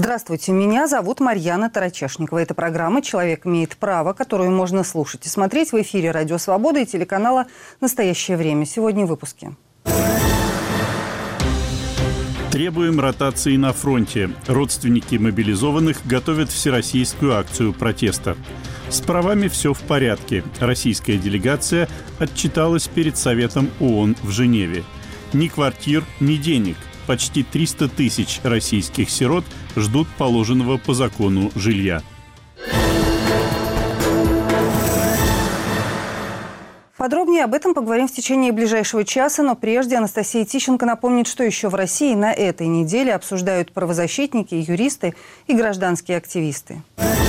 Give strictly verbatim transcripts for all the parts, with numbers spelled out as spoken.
Здравствуйте, меня зовут Марьяна Тарачешникова. Это программа «Человек имеет право», которую можно слушать и смотреть в эфире «Радио Свобода» и телеканала «Настоящее время». Сегодня в выпуске. Требуем ротации на фронте. Родственники мобилизованных готовят всероссийскую акцию протеста. С правами все в порядке. Российская делегация отчиталась перед Советом ООН в Женеве. Ни квартир, ни денег. Почти триста тысяч российских сирот ждут положенного по закону жилья. Подробнее об этом поговорим в течение ближайшего часа, но прежде Анастасия Тищенко напомнит, что еще в России на этой неделе обсуждают правозащитники, юристы и гражданские активисты.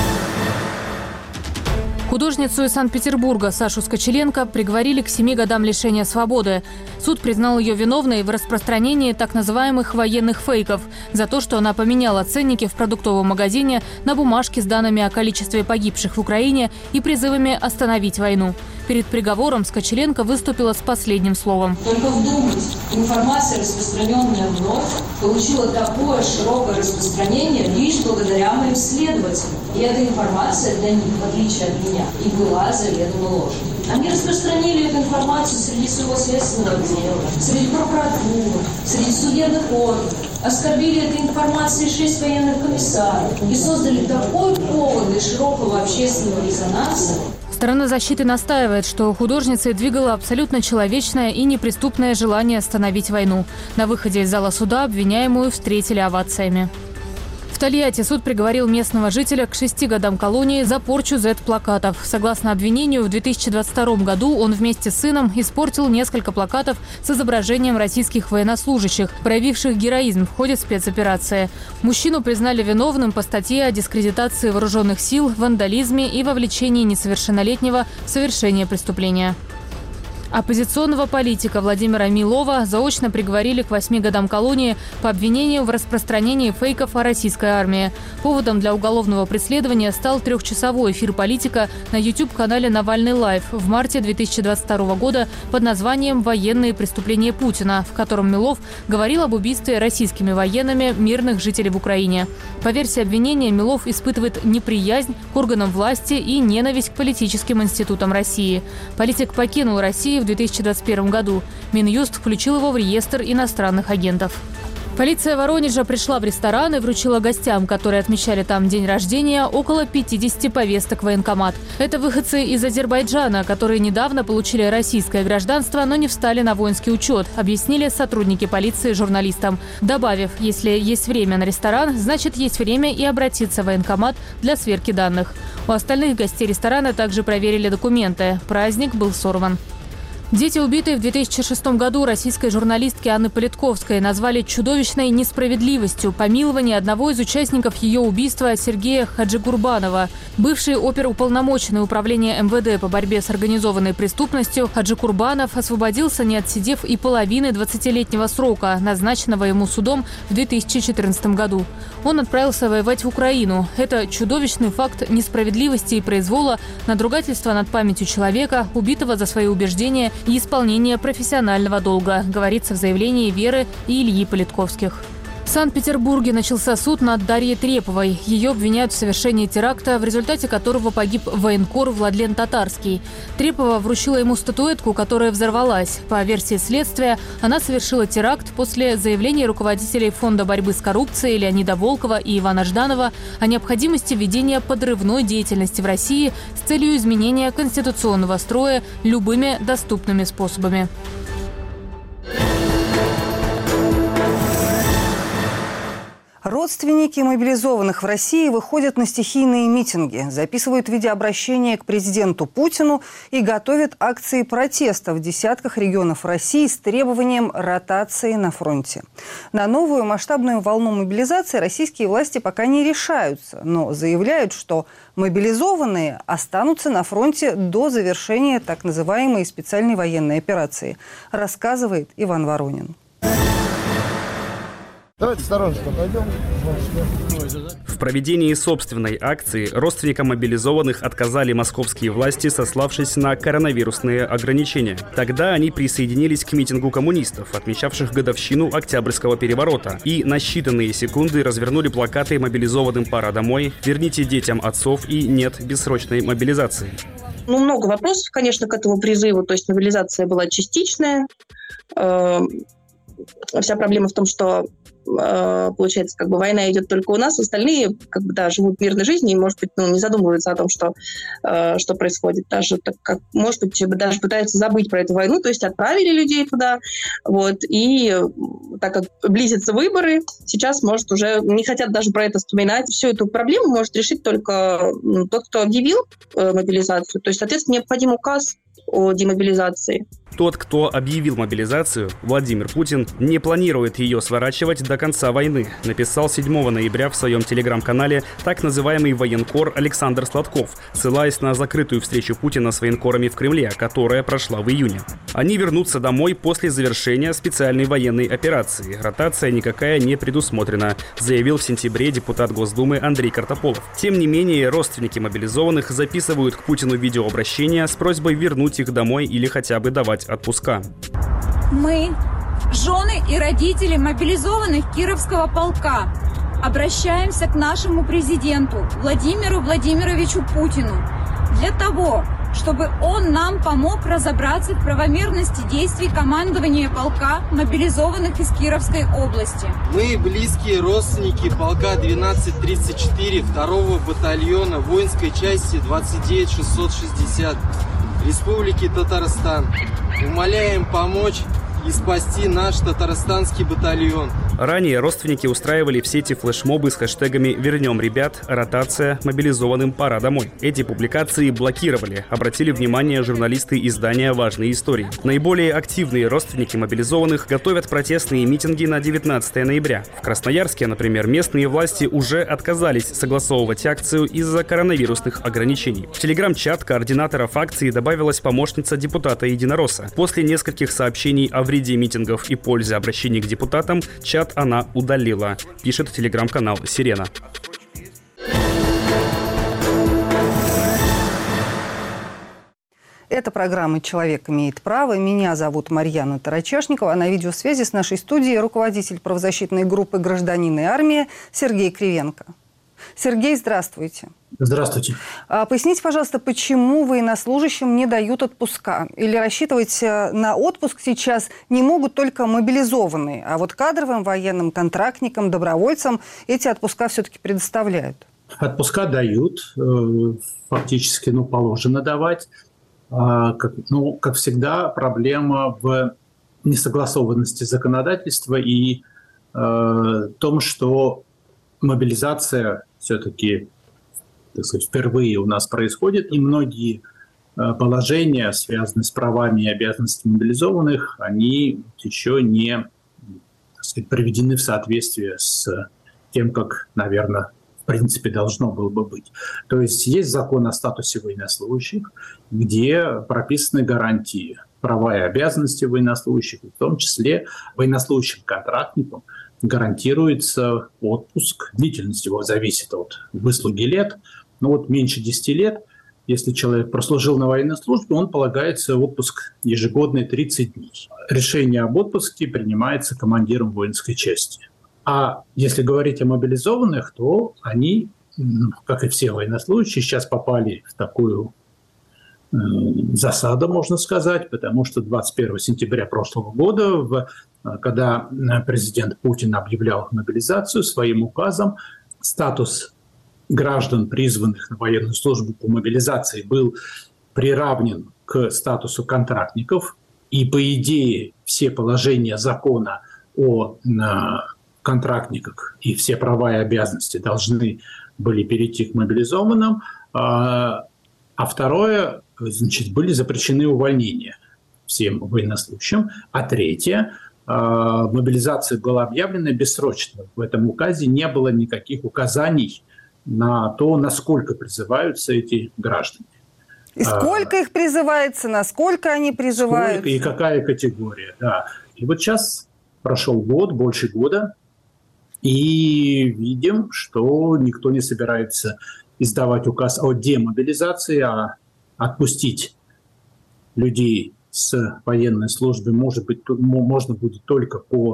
Художницу из Санкт-Петербурга Сашу Скочеленко приговорили к семи годам лишения свободы. Суд признал ее виновной в распространении так называемых военных фейков за то, что она поменяла ценники в продуктовом магазине на бумажки с данными о количестве погибших в Украине и призывами остановить войну. Перед приговором Скочеленко выступила с последним словом. Только вдумайтесь, информация, распространенная вновь, получила такое широкое распространение лишь благодаря моим следователям. И эта информация для них, в отличие от меня, и была заведомо ложной. Они распространили эту информацию среди своего следственного дела, среди прокуратуры, среди судебных органов. Оскорбили этой информацией шесть военных комиссаров и создали такой повод для широкого общественного резонанса. Сторона защиты настаивает, что художницей двигало абсолютно человечное и неприступное желание остановить войну. На выходе из зала суда обвиняемую встретили овациями. В Тольятти суд приговорил местного жителя к шести годам колонии за порчу зет-плакатов. Согласно обвинению, в две тысячи двадцать втором году он вместе с сыном испортил несколько плакатов с изображением российских военнослужащих, проявивших героизм в ходе спецоперации. Мужчину признали виновным по статье о дискредитации вооруженных сил, вандализме и вовлечении несовершеннолетнего в совершение преступления. Оппозиционного политика Владимира Милова заочно приговорили к восьми годам колонии по обвинению в распространении фейков о российской армии. Поводом для уголовного преследования стал трехчасовой эфир политика на YouTube-канале «Навальный лайв» в марте две тысячи двадцать второго года под названием «Военные преступления Путина», в котором Милов говорил об убийстве российскими военными мирных жителей в Украине. По версии обвинения, Милов испытывает неприязнь к органам власти и ненависть к политическим институтам России. Политик покинул Россию в две тысячи двадцать первом году. Минюст включил его в реестр иностранных агентов. Полиция Воронежа пришла в ресторан и вручила гостям, которые отмечали там день рождения, около пятидесяти повесток в военкомат. Это выходцы из Азербайджана, которые недавно получили российское гражданство, но не встали на воинский учет, объяснили сотрудники полиции журналистам. Добавив, если есть время на ресторан, значит есть время и обратиться в военкомат для сверки данных. У остальных гостей ресторана также проверили документы. Праздник был сорван. Дети, убитые в две тысячи шестом году российской журналистки Анны Политковской, назвали чудовищной несправедливостью помилование одного из участников ее убийства Сергея Хаджигурбанова. Бывший оперуполномоченный управления эм вэ дэ по борьбе с организованной преступностью Хаджигурбанов освободился, не отсидев и половины двадцатилетнего срока, назначенного ему судом в две тысячи четырнадцатом году. Он отправился воевать в Украину. Это чудовищный факт несправедливости и произвола, надругательства над памятью человека, убитого за свои убеждения и исполнение профессионального долга, говорится в заявлении Веры и Ильи Политковских. В Санкт-Петербурге начался суд над Дарьей Треповой. Ее обвиняют в совершении теракта, в результате которого погиб военкор Владлен Татарский. Трепова вручила ему статуэтку, которая взорвалась. По версии следствия, она совершила теракт после заявления руководителей Фонда борьбы с коррупцией Леонида Волкова и Ивана Жданова о необходимости ведения подрывной деятельности в России с целью изменения конституционного строя любыми доступными способами. Родственники мобилизованных в России выходят на стихийные митинги, записывают видеообращения к президенту Путину и готовят акции протеста в десятках регионов России с требованием ротации на фронте. На новую масштабную волну мобилизации российские власти пока не решаются, но заявляют, что мобилизованные останутся на фронте до завершения так называемой специальной военной операции, рассказывает Иван Воронин. Давайте осторожно пойдем. В проведении собственной акции родственникам мобилизованных отказали московские власти, сославшись на коронавирусные ограничения. Тогда они присоединились к митингу коммунистов, отмечавших годовщину Октябрьского переворота, и на считанные секунды развернули плакаты «Мобилизованным пора домой», «Верните детям отцов» и «Нет бессрочной мобилизации». Ну, много вопросов, конечно, к этому призыву. То есть мобилизация была частичная. Вся проблема в том, что получается, как бы война идет только у нас, остальные, как бы, да, живут мирной жизнью и, может быть, ну, не задумываются о том, что, что происходит. Даже, так как, может быть, даже пытаются забыть про эту войну, то есть отправили людей туда, вот, и так как близятся выборы, сейчас, может, уже не хотят даже про это вспоминать. Всю эту проблему может решить только тот, кто объявил мобилизацию. То есть, соответственно, необходим указ о демобилизации. Тот, кто объявил мобилизацию, Владимир Путин, не планирует ее сворачивать до конца войны, написал седьмого ноября в своем телеграм-канале так называемый военкор Александр Сладков, ссылаясь на закрытую встречу Путина с военкорами в Кремле, которая прошла в июне. Они вернутся домой после завершения специальной военной операции. Ротация никакая не предусмотрена, заявил в сентябре депутат Госдумы Андрей Картополов. Тем не менее, родственники мобилизованных записывают к Путину видеообращение с просьбой вернуть их домой или хотя бы давать отпуска. Мы, жены и родители мобилизованных Кировского полка, обращаемся к нашему президенту Владимиру Владимировичу Путину для того, чтобы он нам помог разобраться в правомерности действий командования полка, мобилизованных из Кировской области. Мы близкие родственники полка двенадцать тридцать четыре второго батальона воинской части двадцать девять шестьсот шестьдесят Республики Татарстан. Умоляем помочь и спасти наш татарстанский батальон. Ранее родственники устраивали в сети флешмобы с хэштегами «Вернем ребят», «Ротация», «Мобилизованным пора домой». Эти публикации блокировали, обратили внимание журналисты издания «Важные истории». Наиболее активные родственники мобилизованных готовят протестные митинги на девятнадцатое ноября. В Красноярске, например, местные власти уже отказались согласовывать акцию из-за коронавирусных ограничений. В телеграм-чат координаторов акции добавилась помощница депутата Единоросса. После нескольких сообщений о вреде митингов и пользе обращений к депутатам, чат она удалила, пишет телеграм-канал «Сирена». Это программа «Человек имеет право». Меня зовут Марьяна Тарачешникова. А на видеосвязи с нашей студией руководитель правозащитной группы «Гражданин и армия» Сергей Кривенко. Сергей, здравствуйте. Здравствуйте. А, поясните, пожалуйста, почему военнослужащим не дают отпуска? Или рассчитывать на отпуск сейчас не могут только мобилизованные, а вот кадровым военным контрактникам, добровольцам эти отпуска все-таки предоставляют? Отпуска дают, фактически, ну, положено давать. Как, ну, как всегда, проблема в несогласованности законодательства и э, том, что мобилизация все-таки, так сказать, впервые у нас происходит, и многие э, положения, связанные с правами и обязанностями мобилизованных, они еще не, так сказать, приведены в соответствие с тем, как, наверное, в принципе, должно было бы быть. То есть есть закон о статусе военнослужащих, где прописаны гарантии, права и обязанности военнослужащих, в том числе военнослужащим контрактникам гарантируется отпуск. Длительность его зависит от выслуги лет. Но вот меньше десяти лет, если человек прослужил на военной службе, он полагается отпуск ежегодный тридцать дней. Решение об отпуске принимается командиром воинской части. А если говорить о мобилизованных, то они, как и все военнослужащие, сейчас попали в такую э, засаду, можно сказать, потому что двадцать первого сентября прошлого года, в, когда президент Путин объявлял мобилизацию своим указом, статус граждан, призванных на военную службу по мобилизации, был приравнен к статусу контрактников, и, по идее, все положения закона о контрактниках и все права и обязанности должны были перейти к мобилизованным, а, а второе, значит, были запрещены увольнения всем военнослужащим, а третье, а, мобилизация была объявлена бессрочно. В этом указе не было никаких указаний на то, насколько призываются эти граждане. И сколько а, их призывается, насколько они призываются? Сколько и какая категория, да. И вот сейчас прошел год, больше года, И видим, что никто не собирается издавать указ о демобилизации, а отпустить людей с военной службы может быть, можно будет только по,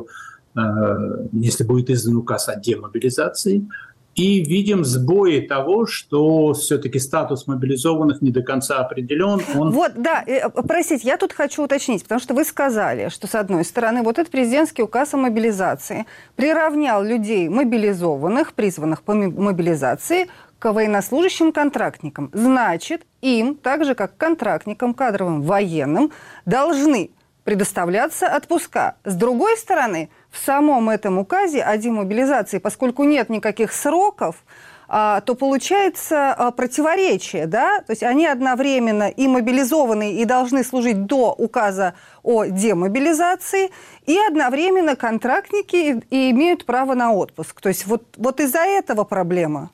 если будет издан указ о демобилизации. И видим сбои того, что все-таки статус мобилизованных не до конца определен. Он... Вот, да, простите, я тут хочу уточнить, потому что вы сказали, что, с одной стороны, вот этот президентский указ о мобилизации приравнял людей мобилизованных, призванных по мобилизации, к военнослужащим контрактникам. Значит, им, так же как контрактникам, кадровым, военным, должны предоставляться отпуска. С другой стороны, в самом этом указе о демобилизации, поскольку нет никаких сроков, то получается противоречие, да? То есть они одновременно и мобилизованные, и должны служить до указа о демобилизации, и одновременно контрактники и имеют право на отпуск. То есть вот, вот из-за этого проблема.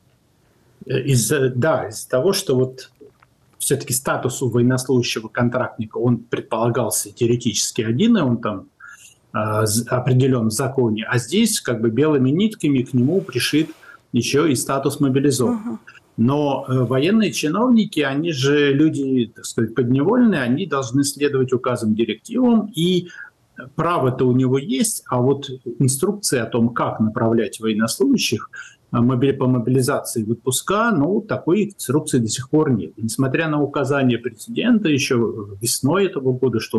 Из-за, да, из-за того, что вот все-таки статус у военнослужащего контрактника, он предполагался теоретически один, и он там э, определен в законе, а здесь как бы белыми нитками к нему пришит еще и статус мобилизованного. Uh-huh. Но э, военные чиновники, они же люди, так сказать, подневольные, они должны следовать указам, директивам, и право-то у него есть, а вот инструкции о том, как направлять военнослужащих по мобилизации в отпуска, ну, такой инструкции до сих пор нет. И несмотря на указание президента еще весной этого года, что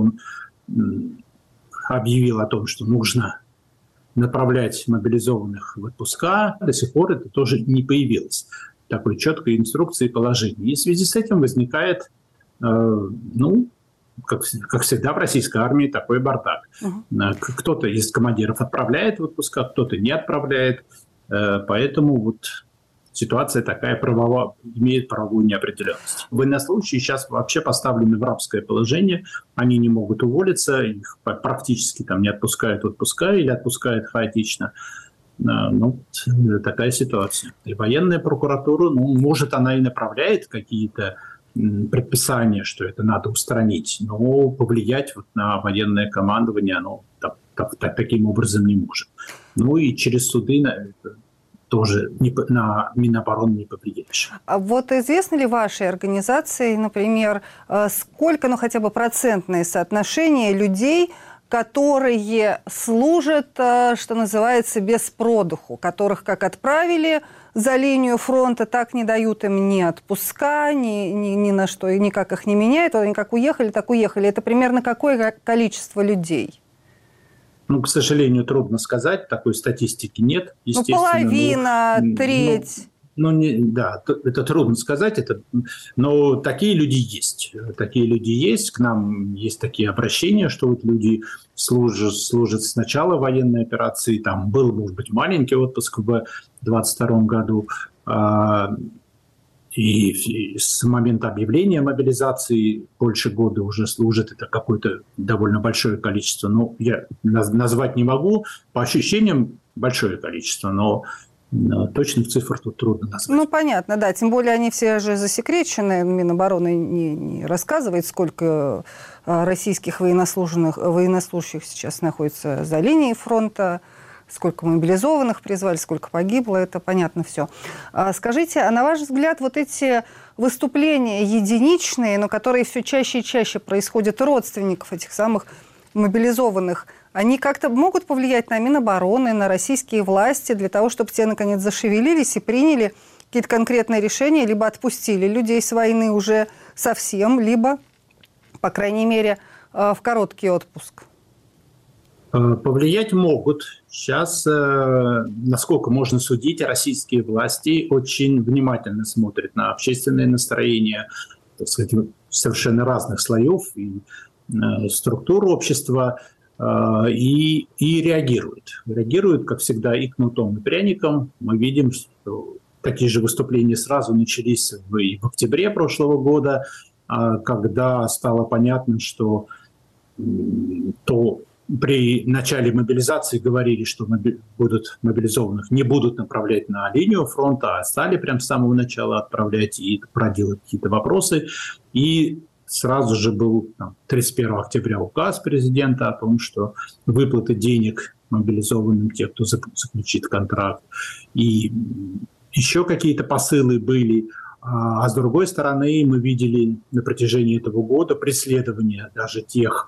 он объявил о том, что нужно направлять мобилизованных в отпуска, до сих пор это тоже не появилось. Такой четкой инструкции и положения. И в связи с этим возникает, э, ну, как, как всегда в российской армии, такой бардак. Uh-huh. Кто-то из командиров отправляет в отпуска, кто-то не отправляет. Поэтому вот ситуация такая правовая, имеет правовую неопределенность. Военнослужащие сейчас вообще поставлены в рабское положение, они не могут уволиться, их практически там не отпускают в отпуска или отпускают хаотично. Ну, такая ситуация. И военная прокуратура, ну, может, она и направляет какие-то предписания, что это надо устранить, но повлиять вот на военное командование оно так, так, так, таким образом не может. Ну и через суды на это тоже не, на Минобороны не повлияешь. А вот известно ли вашей организации, например, сколько, ну хотя бы процентное соотношение людей, которые служат, что называется, без продуху, которых как отправили за линию фронта, так не дают им ни отпуска, ни, ни, ни на что, и никак их не меняют, они как уехали, так уехали. Это примерно какое количество людей? Ну, к сожалению, трудно сказать, такой статистики нет, естественно. Ну, половина, но, треть. Ну, ну не, да, это трудно сказать, это, но такие люди есть. Такие люди есть, к нам есть такие обращения, что вот люди служат, служат с начала военной операции, там был, может быть, маленький отпуск в двадцать втором году, И, и с момента объявления мобилизации больше года уже служит. Это какое-то довольно большое количество. Ну, я назвать не могу. По ощущениям большое количество, но, но точных цифр тут трудно назвать. Ну, понятно, да. Тем более они все же засекречены. Минобороны не, не рассказывает, сколько российских военнослужащих, военнослужащих сейчас находится за линией фронта, сколько мобилизованных призвали, сколько погибло, это понятно все. А скажите, а на ваш взгляд, вот эти выступления единичные, но которые все чаще и чаще происходят родственников этих самых мобилизованных, они как-то могут повлиять на Минобороны, на российские власти для того, чтобы те, наконец, зашевелились и приняли какие-то конкретные решения, либо отпустили людей с войны уже совсем, либо, по крайней мере, в короткий отпуск? Повлиять могут. Сейчас, насколько можно судить, российские власти очень внимательно смотрят на общественное настроение, так сказать, совершенно разных слоев и структур общества и, и реагируют. Реагируют, как всегда, и кнутом, и пряником. Мы видим, что такие же выступления сразу начались в, и в октябре прошлого года, когда стало понятно, что то при начале мобилизации говорили, что моби- будут мобилизованных не будут направлять на линию фронта, а стали прям с самого начала отправлять и проделать какие-то вопросы. И сразу же был там, тридцать первого октября указ президента о том, что выплаты денег мобилизованным те, кто заключит контракт. И еще какие-то посылы были. А с другой стороны, мы видели на протяжении этого года преследование даже тех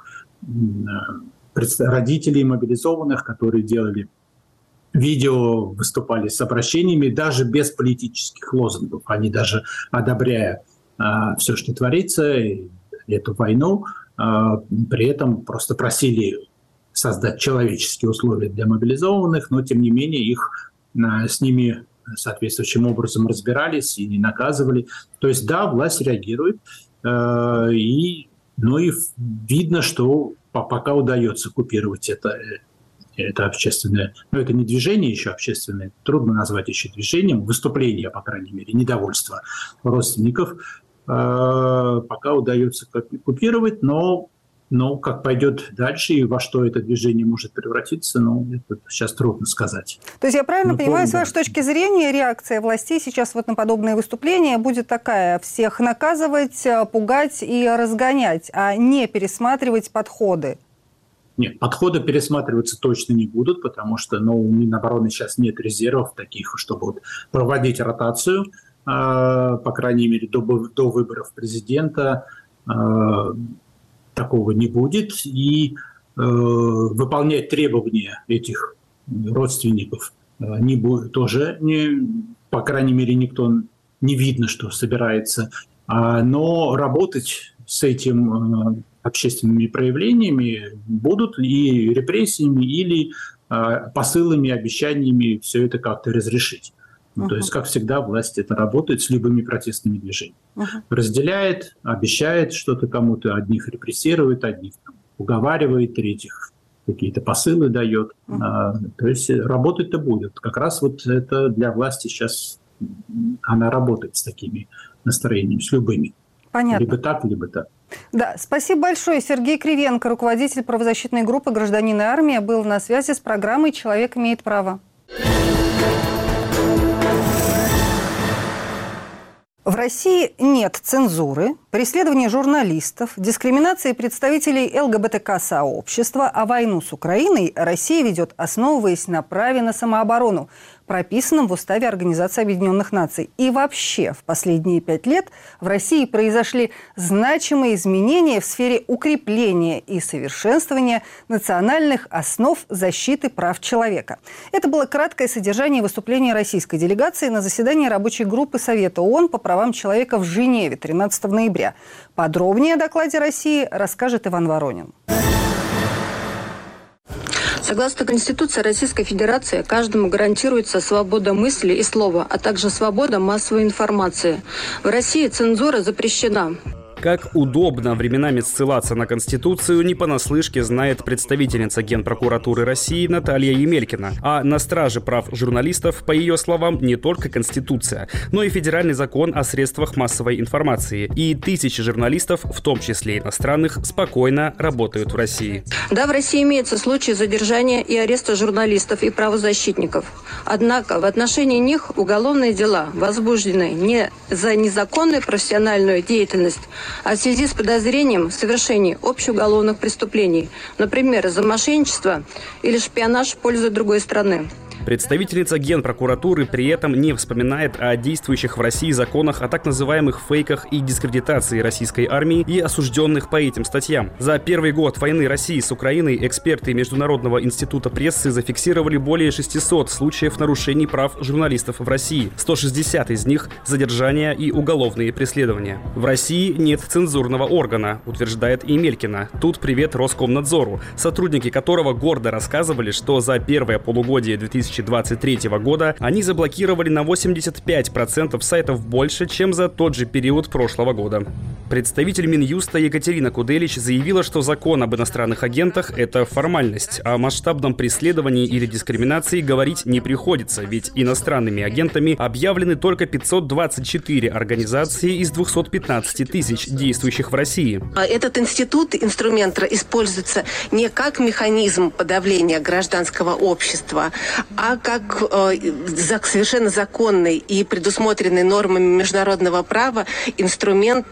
родителей мобилизованных, которые делали видео, выступали с обращениями, даже без политических лозунгов. Они даже, одобряя а, все, что творится, эту войну, а, при этом просто просили создать человеческие условия для мобилизованных, но, тем не менее, их а, с ними соответствующим образом разбирались и наказывали. То есть, да, власть реагирует, а, и, ну и видно, что пока удается купировать это, это общественное, но это не движение еще общественное, трудно назвать еще движением, выступление, по крайней мере, недовольство родственников, э, пока удается купировать, но, но как пойдет дальше и во что это движение может превратиться, ну, это сейчас трудно сказать. То есть я правильно ну, понимаю, то, с вашей да. точки зрения, реакция властей сейчас вот на подобные выступления будет такая: всех наказывать, пугать и разгонять, а не пересматривать подходы? Нет, подходы пересматриваться точно не будут, потому что ну, у Минобороны сейчас нет резервов таких, чтобы вот проводить ротацию, э, по крайней мере, до, до выборов президента э, такого не будет. И э, выполнять требования этих родственников э, не будет, тоже, не, по крайней мере, никто не видно, что собирается. А, но работать с этим э, общественными проявлениями будут и репрессиями, или э, посылами, обещаниями все это как-то разрешить. Uh-huh. То есть, как всегда, власть это работает с любыми протестными движениями. Uh-huh. Разделяет, обещает что-то кому-то, одних репрессирует, одних там, уговаривает, третьих какие-то посылы дает. Uh-huh. А, то есть работать-то будет. Как раз вот это для власти сейчас, она работает с такими настроениями, с любыми. Понятно. Либо так, либо так. Да, спасибо большое. Сергей Кривенко, руководитель правозащитной группы «Гражданин и армия», был на связи с программой «Человек имеет право». В России нет цензуры, преследования журналистов, дискриминации представителей ЛГБТК-сообщества, а войну с Украиной Россия ведет, основываясь на праве на самооборону, прописанном в Уставе Организации Объединенных Наций. И вообще, в последние пять лет в России произошли значимые изменения в сфере укрепления и совершенствования национальных основ защиты прав человека. Это было краткое содержание выступления российской делегации на заседании рабочей группы Совета ООН по правам человека в Женеве тринадцатого ноября. Подробнее о докладе России расскажет Иван Воронин. Согласно Конституции Российской Федерации, каждому гарантируется свобода мысли и слова, а также свобода массовой информации. В России цензура запрещена. Как удобно временами ссылаться на Конституцию, не понаслышке знает представительница Генпрокуратуры России Наталья Емелькина. А на страже прав журналистов, по ее словам, не только Конституция, но и Федеральный закон о средствах массовой информации. И тысячи журналистов, в том числе иностранных, спокойно работают в России. Да, в России имеются случаи задержания и ареста журналистов и правозащитников. Однако в отношении них уголовные дела возбуждены не за незаконную профессиональную деятельность, а в связи с подозрением в совершении общеуголовных преступлений, например, за мошенничество или шпионаж в пользу другой страны. Представительница Генпрокуратуры при этом не вспоминает о действующих в России законах о так называемых фейках и дискредитации российской армии и осужденных по этим статьям. За первый год войны России с Украиной эксперты Международного института прессы зафиксировали более шестисот случаев нарушений прав журналистов в России. сто шестьдесят из них – задержания и уголовные преследования. В России нет цензурного органа, утверждает Емелькина. Тут привет Роскомнадзору, сотрудники которого гордо рассказывали, что за первое полугодие две тысячи двадцать третьего года они заблокировали на восемьдесят пять процентов сайтов больше, чем за тот же период прошлого года. Представитель Минюста Екатерина Куделич заявила, что закон об иностранных агентах – это формальность, а о масштабном преследовании или дискриминации говорить не приходится, ведь иностранными агентами объявлены только пятьсот двадцать четыре организации из двухсот пятнадцати тысяч, действующих в России. Этот институт, инструмент, используется не как механизм подавления гражданского общества, а как э, совершенно законный и предусмотренный нормами международного права инструмент государства,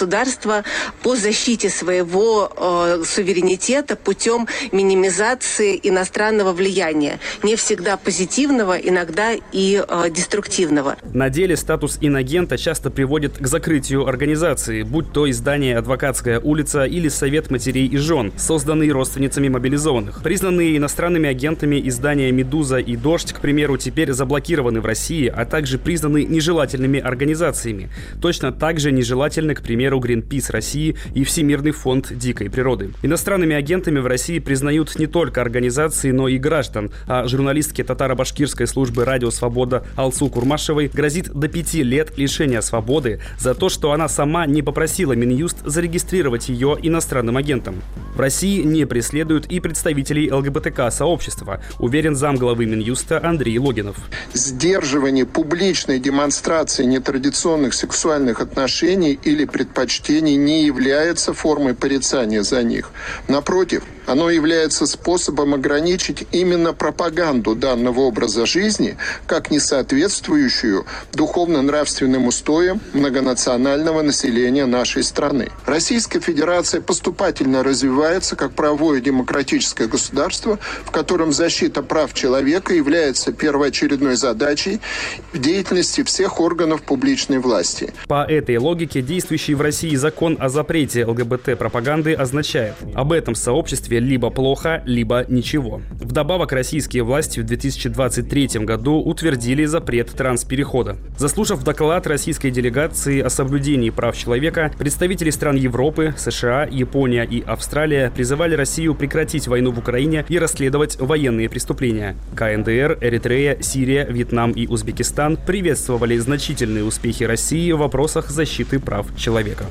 государства по защите своего э, суверенитета путем минимизации иностранного влияния. Не всегда позитивного, иногда и э, деструктивного. На деле статус инагента часто приводит к закрытию организации, будь то издание «Адвокатская улица» или «Совет матерей и жен», созданные родственницами мобилизованных. Признанные иностранными агентами издания «Медуза» и «Дождь», к примеру, теперь заблокированы в России, а также признаны нежелательными организациями. Точно так же нежелательны, к примеру, Greenpeace России и Всемирный фонд дикой природы. Иностранными агентами в России признают не только организации, но и граждан, а журналистке татаро-башкирской службы «Радио Свобода» Алсу Курмашевой грозит до пяти лет лишения свободы за то, что она сама не попросила Минюст зарегистрировать ее иностранным агентом. В России не преследуют и представителей ЛГБТК-сообщества, уверен замглавы Минюста Андрей Логинов. Сдерживание публичной демонстрации нетрадиционных сексуальных отношений или предпочтений не является формой порицания за них. Напротив, оно является способом ограничить именно пропаганду данного образа жизни, как не соответствующую духовно-нравственным устоям многонационального населения нашей страны. Российская Федерация поступательно развивается как правовое демократическое государство, в котором защита прав человека является первоочередной задачей в деятельности всех органов публичной власти. По этой логике действующий в России закон о запрете ЛГБТ-пропаганды означает: об этом сообществе либо плохо, либо ничего. Вдобавок, российские власти в две тысячи двадцать третьем году утвердили запрет трансперехода. Заслушав доклад российской делегации о соблюдении прав человека, представители стран Европы, США, Япония и Австралия призывали Россию прекратить войну в Украине и расследовать военные преступления. КНДР, Эритрея, Сирия, Вьетнам и Узбекистан приветствовали значительные успехи России в вопросах защиты прав человека.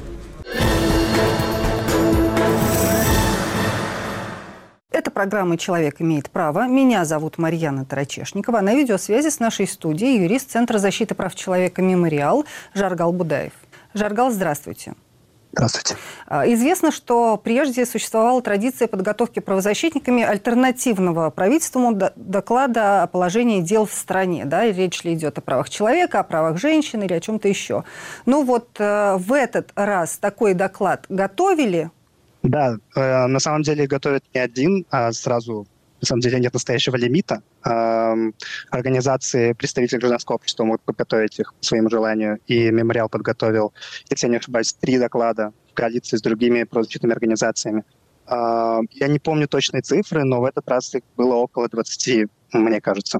Это программа «Человек имеет право». Меня зовут Марьяна Тарачешникова. На видеосвязи с нашей студией юрист Центра защиты прав человека «Мемориал» Жаргал Будаев. Жаргал, здравствуйте. Здравствуйте. Известно, что прежде существовала традиция подготовки правозащитниками альтернативного правительству доклада о положении дел в стране. Да? Речь ли идет о правах человека, о правах женщин или о чем-то еще. Ну вот в этот раз такой доклад готовили? Да, э, на самом деле готовят не один, а сразу, на самом деле, нет настоящего лимита. Э, организации, представители гражданского общества могут подготовить их по своему желанию. И «Мемориал» подготовил, если я не ошибаюсь, три доклада в коалиции с другими правозащитными организациями. Э, я не помню точные цифры, но в этот раз их было около двадцати, мне кажется.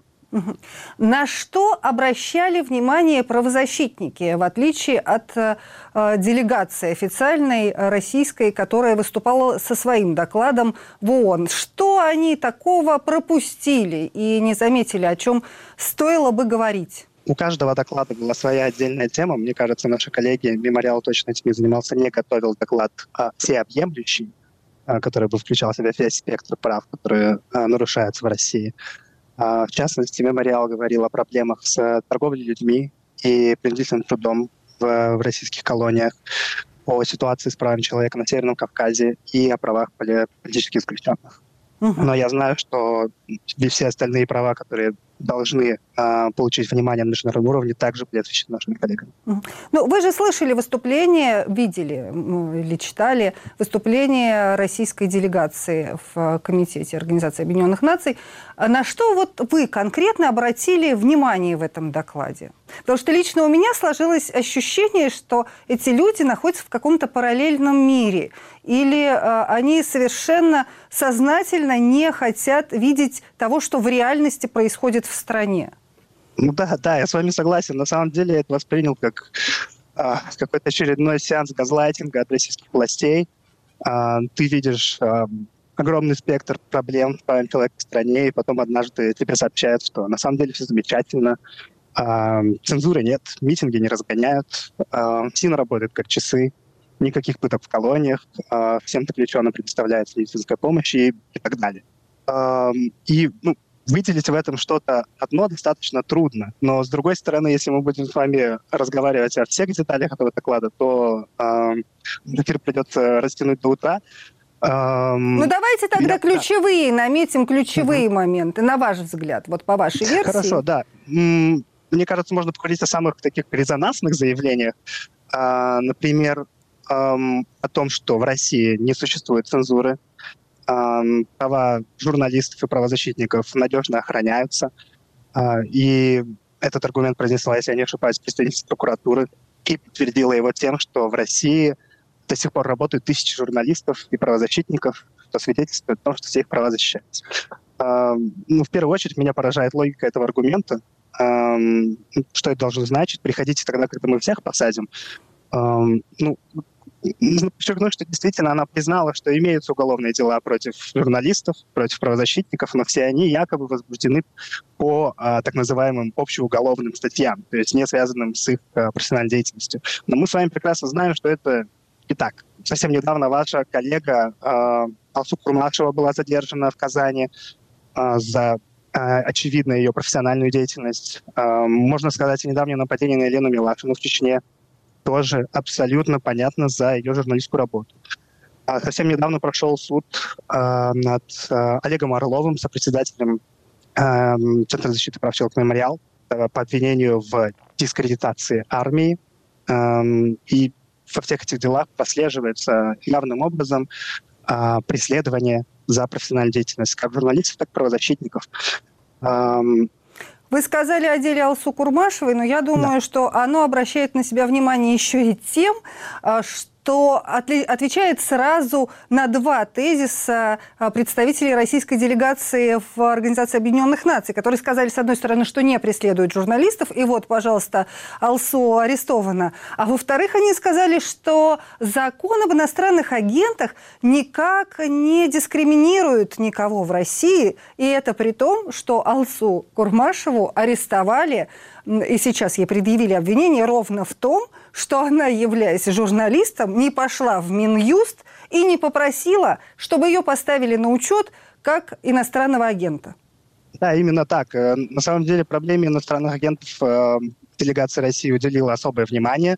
На что обращали внимание правозащитники, в отличие от э, делегации официальной российской, которая выступала со своим докладом в ООН? Что они такого пропустили и не заметили, о чем стоило бы говорить? У каждого доклада была своя отдельная тема. Мне кажется, наши коллеги, «Мемориал» точно этим не занимался, не готовил доклад а, всеобъемлющий, а, который бы включал в себя весь спектр прав, которые а, нарушаются в России. В частности, «Мемориал» говорил о проблемах с торговлей людьми и принудительным трудом в, в российских колониях, о ситуации с правами человека на Северном Кавказе и о правах политических заключенных. Угу. Но я знаю, что все остальные права, которые должны э, получить внимание на международном уровне, также были освещены нашими коллегами. Ну, вы же слышали выступление, видели или читали выступление российской делегации в Комитете Организации Объединенных Наций. На что вот вы конкретно обратили внимание в этом докладе? Потому что лично у меня сложилось ощущение, что эти люди находятся в каком-то параллельном мире. Или э, они совершенно сознательно не хотят видеть того, что в реальности происходит в стране. Ну да, да, я с вами согласен. На самом деле я это воспринял как э, какой-то очередной сеанс газлайтинга от российских властей. Э, ты видишь э, огромный спектр проблем с правами человека в стране, и потом однажды тебе сообщают, что на самом деле все замечательно. Э, цензуры нет, митинги не разгоняют, э, СИН работает как часы. Никаких пыток в колониях, э, всем заключенным предоставляется медицинская помощь и, и так далее. Э, и ну, выделить в этом что-то одно достаточно трудно. Но, с другой стороны, если мы будем с вами разговаривать о всех деталях этого доклада, то э, эфир придется растянуть до утра. Э, ну, давайте тогда я... ключевые, наметим ключевые угу. моменты, на ваш взгляд, вот по вашей версии. Хорошо, да. Мне кажется, можно поговорить о самых таких резонансных заявлениях. Э, например, эм, о том, что в России не существует цензуры, эм, права журналистов и правозащитников надежно охраняются. Э, и этот аргумент произнесла, если я не ошибаюсь, представительство прокуратуры и подтвердила его тем, что в России до сих пор работают тысячи журналистов и правозащитников, что свидетельствует о том, что все их права защищаются. Э, ну, в первую очередь меня поражает логика этого аргумента. Э, что это должно значить? Приходите тогда, когда мы всех посадим. Э, ну, нужно подчеркнуть, что действительно она признала, что имеются уголовные дела против журналистов, против правозащитников, но все они якобы возбуждены по а, так называемым общеуголовным статьям, то есть не связанным с их а, профессиональной деятельностью. Но мы с вами прекрасно знаем, что это не так. Совсем недавно ваша коллега а, Алсу Курмашева была задержана в Казани а, за а, очевидно ее профессиональную деятельность. А, можно сказать, о недавнем нападении на Елену Милашину в Чечне. Тоже абсолютно понятно за ее журналистскую работу. А совсем недавно прошел суд э, над э, Олегом Орловым, сопредседателем э, Центра защиты прав человека «Мемориал», э, по обвинению в дискредитации армии. Э, и во всех этих делах прослеживается явным образом э, преследование за профессиональную деятельность как журналистов, так и правозащитников. Э, Вы сказали о деле Алсу Курмашевой, но я думаю, да. что оно обращает на себя внимание еще и тем, что отвечает сразу на два тезиса представителей российской делегации в Организации Объединенных Наций, которые сказали, с одной стороны, что не преследуют журналистов, и вот, пожалуйста, Алсу арестована. А во-вторых, они сказали, что закон об иностранных агентах никак не дискриминирует никого в России, и это при том, что Алсу Курмашеву арестовали, и сейчас ей предъявили обвинение ровно в том, что она, являясь журналистом, не пошла в Минюст и не попросила, чтобы ее поставили на учет как иностранного агента. Да, именно так. На самом деле проблеме иностранных агентов делегация России уделила особое внимание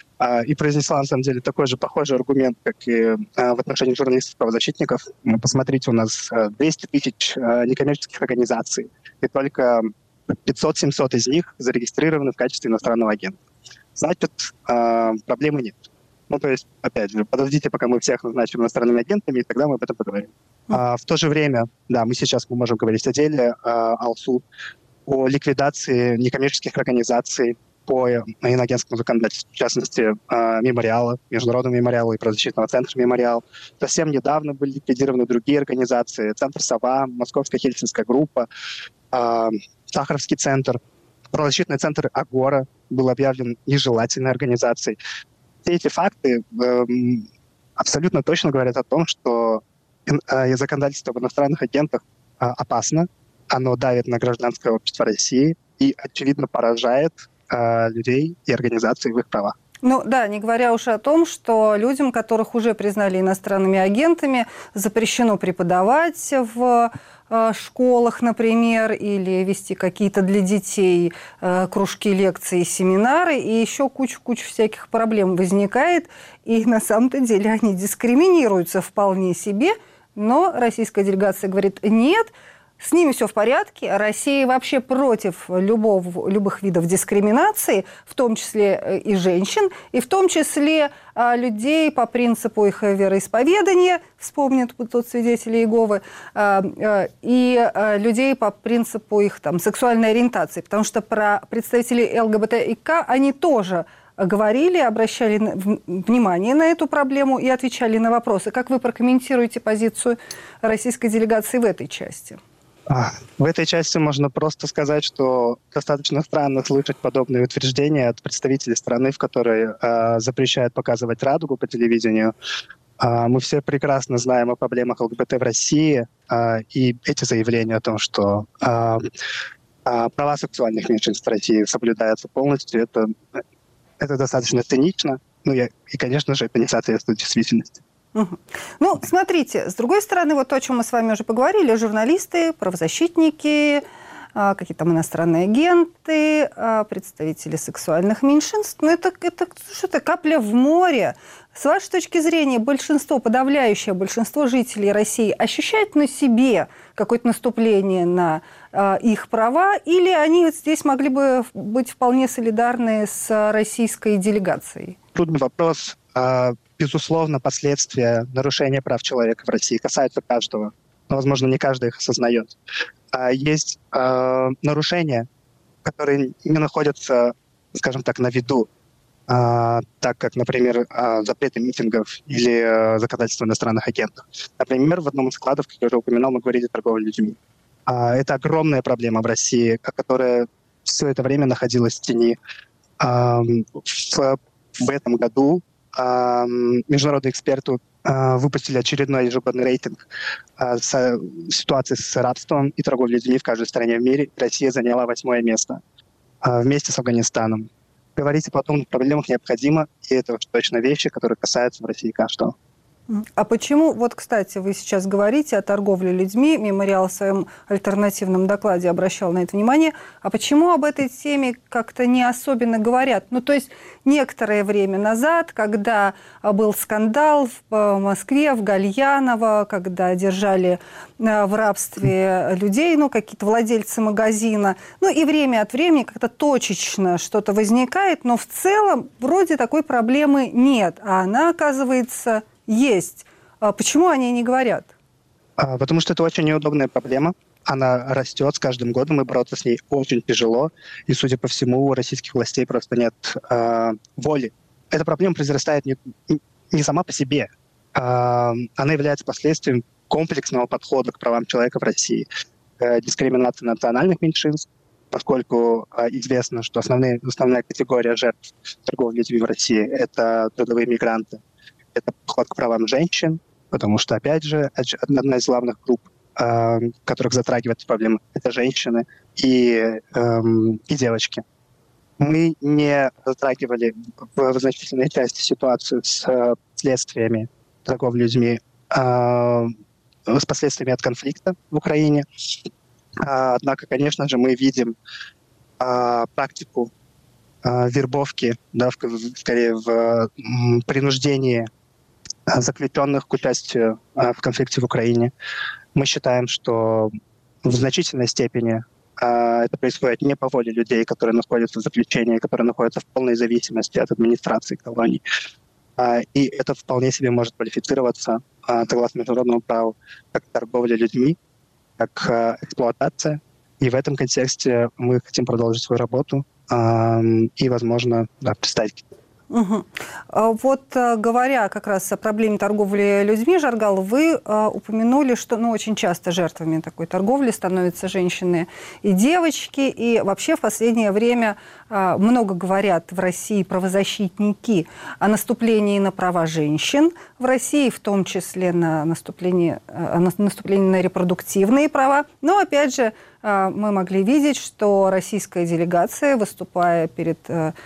и произнесла, на самом деле, такой же похожий аргумент, как и в отношении журналистов-правозащитников. Посмотрите, у нас двести тысяч некоммерческих организаций, и только пятьсот-семьсот из них зарегистрированы в качестве иностранного агента. Значит, проблемы нет. Ну, то есть, опять же, подождите, пока мы всех назначим иностранными агентами, и тогда мы об этом поговорим. Mm. А, в то же время, да, мы сейчас мы можем говорить о деле а, Алсу, о ликвидации некоммерческих организаций по иноагентскому законодательству, в частности, а, мемориала, Международного мемориала и правозащитного центра «Мемориал». Совсем недавно были ликвидированы другие организации, Центр «Сова», Московская Хельсинская группа, а, Сахаровский центр, правозащитный центр «Агора» был объявлен нежелательной организацией. Все эти факты э, абсолютно точно говорят о том, что э, законодательство об иностранных агентах э, опасно, оно давит на гражданское общество России и, очевидно, поражает э, людей и организации в их правах. Ну да, не говоря уж о том, что людям, которых уже признали иностранными агентами, запрещено преподавать в э, школах, например, или вести какие-то для детей э, кружки, лекции, семинары, и еще куча-куча всяких проблем возникает, и на самом-то деле они дискриминируются вполне себе, но российская делегация говорит «нет». С ними все в порядке. Россия вообще против любого, любых видов дискриминации, в том числе и женщин, и в том числе а, людей по принципу их вероисповедания, вспомнят тут свидетели Иеговы, а, а, и а, людей по принципу их там, сексуальной ориентации. Потому что про представителей ЛГБТИК они тоже говорили, обращали внимание на эту проблему и отвечали на вопросы. Как вы прокомментируете позицию российской делегации в этой части? В этой части можно просто сказать, что достаточно странно слышать подобные утверждения от представителей страны, в которой э, запрещают показывать радугу по телевидению. Э, мы все прекрасно знаем о проблемах ЛГБТ в России, э, и эти заявления о том, что э, э, права сексуальных меньшинств в России соблюдаются полностью, это, это достаточно цинично. Ну, я, и, конечно же, это не соответствует действительности. Угу. Ну, смотрите, с другой стороны, вот то, о чем мы с вами уже поговорили, журналисты, правозащитники, какие там иностранные агенты, представители сексуальных меньшинств, ну, это, это что-то капля в море. С вашей точки зрения, большинство, подавляющее большинство жителей России ощущает на себе какое-то наступление на э, их права, или они вот здесь могли бы быть вполне солидарны с российской делегацией? Трудный вопрос. безусловно, последствия нарушения прав человека в России касаются каждого, но, возможно, не каждый их осознает. Есть нарушения, которые не находятся, скажем так, на виду, так как, например, запреты митингов или законодательство иностранных агентов. Например, в одном из складов, как я уже упоминал, мы говорили о торговле людьми. Это огромная проблема в России, которая все это время находилась в тени. В, в этом году международные эксперты выпустили очередной ежегодный рейтинг с ситуации с рабством и торговлей людьми в каждой стране в мире. Россия заняла восьмое место вместе с Афганистаном. Говорить о подобных проблемах необходимо, и это уж точно вещи, которые касаются в России каждого. А почему, вот, кстати, вы сейчас говорите о торговле людьми, Мемориал в своем альтернативном докладе обращал на это внимание, а почему об этой теме как-то не особенно говорят? Ну, то есть некоторое время назад, когда был скандал в Москве, в Гальяново, когда держали в рабстве людей, ну, какие-то владельцы магазина, ну, и время от времени как-то точечно что-то возникает, но в целом вроде такой проблемы нет, а она, оказывается, есть. А почему они не говорят? А, потому что это очень неудобная проблема. Она растет с каждым годом, и бороться с ней очень тяжело. И, судя по всему, у российских властей просто нет э, воли. Эта проблема произрастает не, не сама по себе. Э, она является последствием комплексного подхода к правам человека в России. Э, дискриминация национальных меньшинств, поскольку э, известно, что основные, основная категория жертв торговли людьми в России – это трудовые мигранты. Это подход к правам женщин, потому что, опять же, одна из главных групп, э, которых затрагивает эта проблема, это женщины и, э, и девочки. Мы не затрагивали в значительной части ситуацию с э, последствиями торговли людьми, э, с последствиями от конфликта в Украине. Э, однако, конечно же, мы видим э, практику э, вербовки, да, в, скорее в э, принуждении заключенных к участию в конфликте в Украине. Мы считаем, что в значительной степени это происходит не по воле людей, которые находятся в заключении, которые находятся в полной зависимости от администрации колоний. И это вполне себе может квалифицироваться, согласно международному праву, как торговля людьми, как эксплуатация. И в этом контексте мы хотим продолжить свою работу и, возможно, да, представить. Угу. Вот говоря как раз о проблеме торговли людьми, Жаргал, вы э, упомянули, что ну, очень часто жертвами такой торговли становятся женщины и девочки. И вообще в последнее время э, много говорят в России правозащитники о наступлении на права женщин в России, в том числе на наступлении, э, на наступлении на репродуктивные права. Но опять же, мы могли видеть, что российская делегация, выступая перед,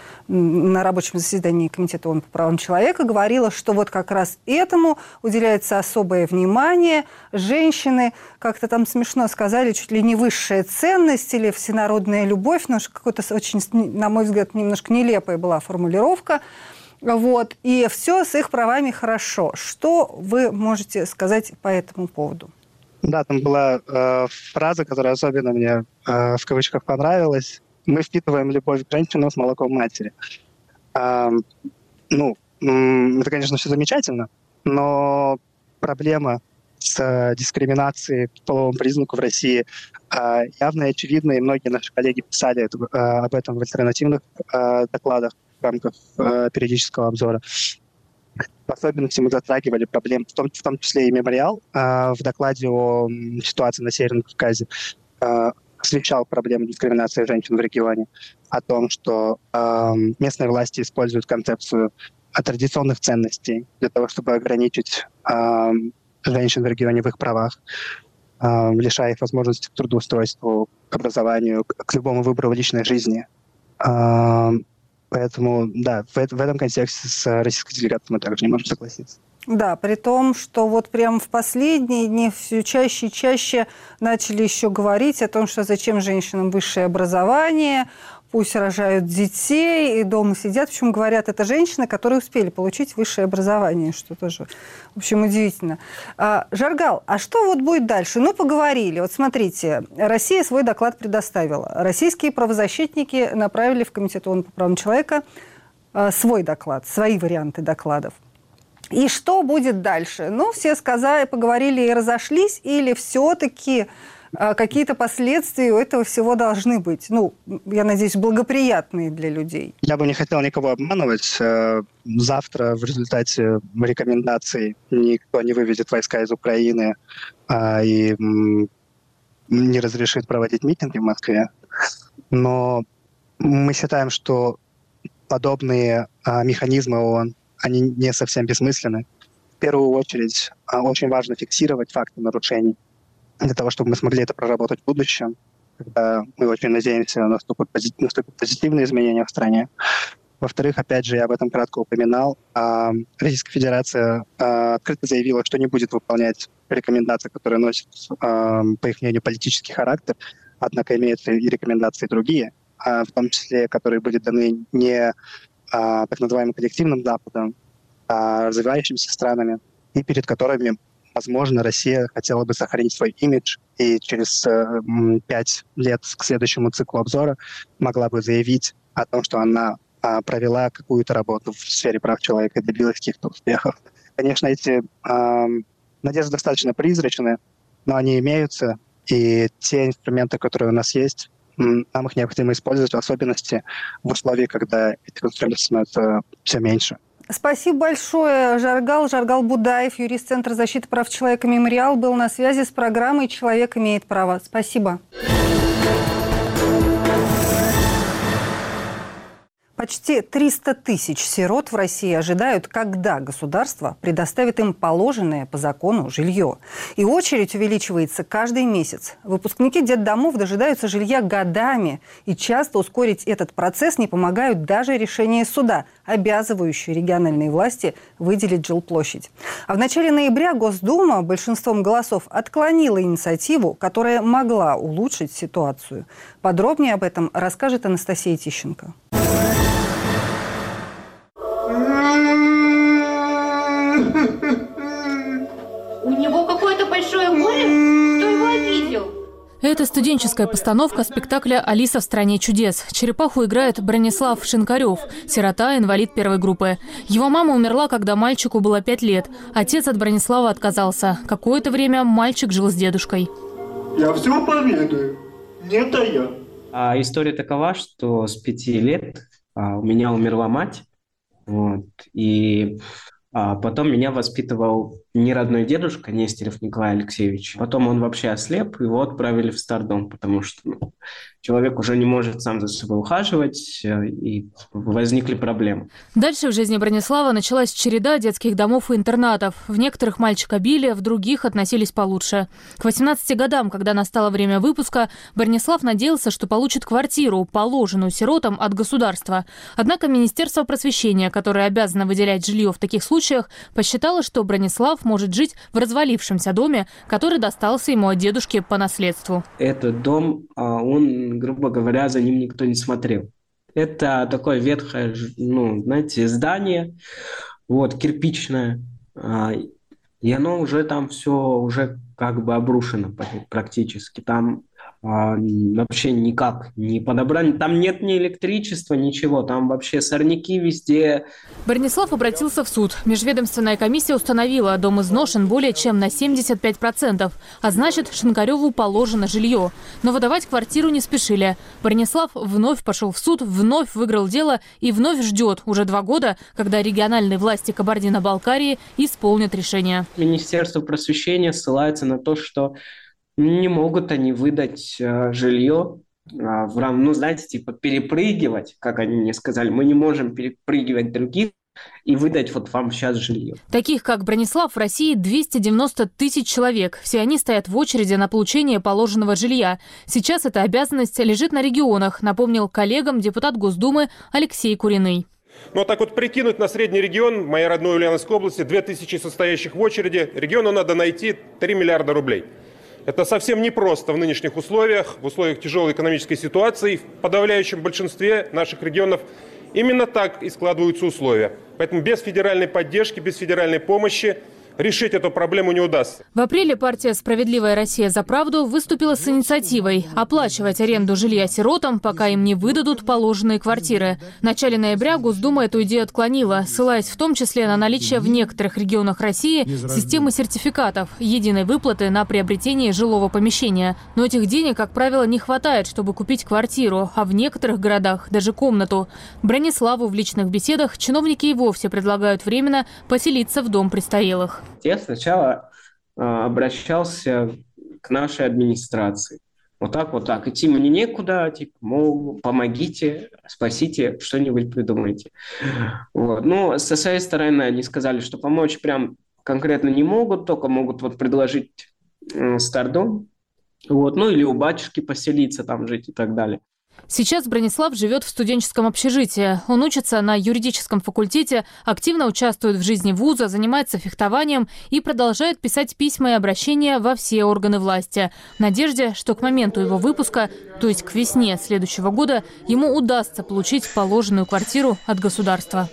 на рабочем заседании Комитета ООН по правам человека, говорила, что вот как раз этому уделяется особое внимание. Женщины, как-то там смешно сказали, чуть ли не высшая ценность или всенародная любовь. Но какой-то очень, на мой взгляд, немножко нелепая была формулировка. Вот. И все с их правами хорошо. Что вы можете сказать по этому поводу? Да, там была э, фраза, которая особенно мне э, в кавычках понравилась. Мы впитываем любовь к женщинам с молоком матери. Э, ну, э, это, конечно, все замечательно, но проблема с э, дискриминацией по половому признаку в России э, явно и очевидна, и многие наши коллеги писали это, э, об этом в альтернативных э, докладах в рамках э, периодического обзора. В особенности мы затрагивали проблемы, в том, в том числе и «Мемориал» э, в докладе о ситуации на Северном Кавказе э, освещал проблему дискриминации женщин в регионе, о том, что э, местные власти используют концепцию традиционных ценностей для того, чтобы ограничить э, женщин в регионе в их правах, э, лишая их возможности к трудоустройству, к образованию, к, к любому выбору в личной жизни. Э, Поэтому, да, в, в этом контексте с российской делегацией мы также не можем согласиться. Да, при том, что вот прямо в последние дни все чаще и чаще начали еще говорить о том, что зачем женщинам высшее образование, пусть рожают детей и дома сидят. Причем говорят, это женщины, которые успели получить высшее образование, что тоже, в общем, удивительно. А, Жаргал, а что вот будет дальше? Ну, поговорили. Вот смотрите, Россия свой доклад предоставила. Российские правозащитники направили в Комитет ООН по правам человека э, свой доклад, свои варианты докладов. И что будет дальше? Ну, все сказали, поговорили и разошлись, или все-таки э, какие-то последствия у этого всего должны быть? Ну, я надеюсь, благоприятные для людей. Я бы не хотел никого обманывать. Завтра в результате рекомендаций никто не выведет войска из Украины а, и м, не разрешит проводить митинги в Москве. Но мы считаем, что подобные а, механизмы ООН, они не совсем бессмысленны. В первую очередь, а, очень важно фиксировать факты нарушений для того, чтобы мы смогли это проработать в будущем, когда мы очень надеемся, наступят, пози- наступят позитивные изменения в стране. Во-вторых, опять же, я об этом кратко упоминал, а, Российская Федерация а, открыто заявила, что не будет выполнять рекомендации, которые носят, а, по их мнению, политический характер, однако имеются и рекомендации другие, а, в том числе, которые были даны не а, так называемым коллективным Западом, а развивающимися странами, и перед которыми, возможно, Россия хотела бы сохранить свой имидж и через э, пять лет к следующему циклу обзора могла бы заявить о том, что она а, провела какую-то работу в сфере прав человека и добилась каких-то успехов. Конечно, эти а, надежды достаточно призрачны, но они имеются, и те инструменты, которые у нас есть, нам их необходимо использовать, в особенности в условиях, когда этих инструментов становится все меньше. Спасибо большое, Жаргал. Жаргал Будаев, юрист Центра защиты прав человека «Мемориал», был на связи с программой «Человек имеет право». Спасибо. Почти триста тысяч сирот в России ожидают, когда государство предоставит им положенное по закону жилье. И очередь увеличивается каждый месяц. Выпускники детдомов дожидаются жилья годами. И часто ускорить этот процесс не помогают даже решения суда, обязывающие региональные власти выделить жилплощадь. А в начале ноября Госдума большинством голосов отклонила инициативу, которая могла улучшить ситуацию. Подробнее об этом расскажет Анастасия Тищенко. У него какое-то большое горе? Кто его обидел? Это студенческая постановка спектакля «Алиса в стране чудес». Черепаху играет Бронислав Шинкарев, сирота, инвалид первой группы. Его мама умерла, когда мальчику было пять лет. Отец от Бронислава отказался. Какое-то время мальчик жил с дедушкой. Я все поведаю. Не-то я. А история такова, что с пяти лет а, у меня умерла мать. Вот, и а, потом меня воспитывал неродной дедушка Нестеров Николай Алексеевич. Потом он вообще ослеп, его отправили в стардом, потому что ну, человек уже не может сам за собой ухаживать, и возникли проблемы. Дальше в жизни Бронислава началась череда детских домов и интернатов. В некоторых мальчика били, в других относились получше. К восемнадцати годам, когда настало время выпуска, Бронислав надеялся, что получит квартиру, положенную сиротам от государства. Однако Министерство просвещения, которое обязано выделять жилье в таких случаях, посчитало, что Бронислав может жить в развалившемся доме, который достался ему от дедушки по наследству. Этот дом, он, грубо говоря, за ним никто не смотрел. Это такое ветхое, ну, знаете, здание, вот, кирпичное, и оно уже там все уже как бы обрушено практически. Там а, вообще никак не подобрали. Там нет ни электричества, ничего. Там вообще сорняки везде. Бронислав обратился в суд. Межведомственная комиссия установила, дом изношен более чем на семьдесят пять процентов. А значит, Шинкареву положено жилье. Но выдавать квартиру не спешили. Бронислав вновь пошел в суд, вновь выиграл дело и вновь ждет уже два года, когда региональные власти Кабардино-Балкарии исполнят решение. Министерство просвещения ссылается на то, что не могут они выдать э, жилье, э, в рам... ну, знаете, типа перепрыгивать, как они мне сказали, мы не можем перепрыгивать других и выдать вот вам сейчас жилье. Таких, как Бронислав, в России двести девяносто тысяч человек. Все они стоят в очереди на получение положенного жилья. Сейчас эта обязанность лежит на регионах, напомнил коллегам депутат Госдумы Алексей Куриный. Ну, а так вот прикинуть на средний регион, моей родной Ульяновской области, две тысячи состоящих в очереди, региону надо найти три миллиарда рублей. Это совсем непросто в нынешних условиях, в условиях тяжелой экономической ситуации. В подавляющем большинстве наших регионов именно так и складываются условия. Поэтому без федеральной поддержки, без федеральной помощи решить эту проблему не удастся. В апреле партия «Справедливая Россия за правду» выступила с инициативой оплачивать аренду жилья сиротам, пока им не выдадут положенные квартиры. В начале ноября Госдума эту идею отклонила, ссылаясь в том числе на наличие в некоторых регионах России системы сертификатов, единой выплаты на приобретение жилого помещения. Но этих денег, как правило, не хватает, чтобы купить квартиру, а в некоторых городах даже комнату. Брониславу в личных беседах чиновники и вовсе предлагают временно поселиться в дом престарелых. Я сначала э, обращался к нашей администрации. Вот так, вот так. Идти мне некуда, типа, мол, помогите, спасите, что-нибудь придумайте. Вот. Но со своей стороны они сказали, что помочь прям конкретно не могут, только могут вот предложить э, стардом, вот, ну или у батюшки поселиться, там жить и так далее. Сейчас Бронислав живет в студенческом общежитии. Он учится на юридическом факультете, активно участвует в жизни вуза, занимается фехтованием и продолжает писать письма и обращения во все органы власти. В надежде, что к моменту его выпуска, то есть к весне следующего года, ему удастся получить положенную квартиру от государства.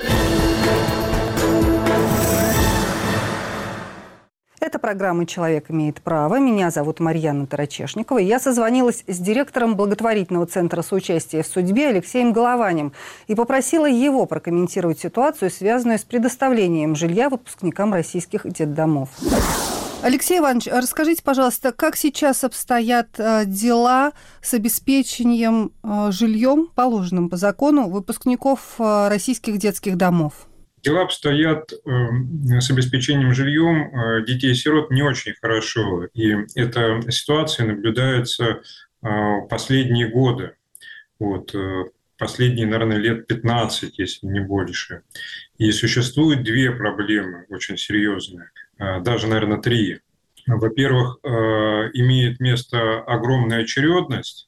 Это программа «Человек имеет право». Меня зовут Марьяна Тарачешникова. Я созвонилась с директором благотворительного центра соучастия в судьбе Алексеем Голованем и попросила его прокомментировать ситуацию, связанную с предоставлением жилья выпускникам российских детдомов. Алексей Иванович, расскажите, пожалуйста, как сейчас обстоят дела с обеспечением жильем, положенным по закону, выпускников российских детских домов? Дела обстоят э, с обеспечением жильем э, детей-сирот не очень хорошо. И эта ситуация наблюдается э, последние годы. Вот, э, последние, наверное, лет пятнадцать, если не больше. И существуют две проблемы очень серьезные, э, даже, наверное, три. Во-первых, э, имеет место огромная очередность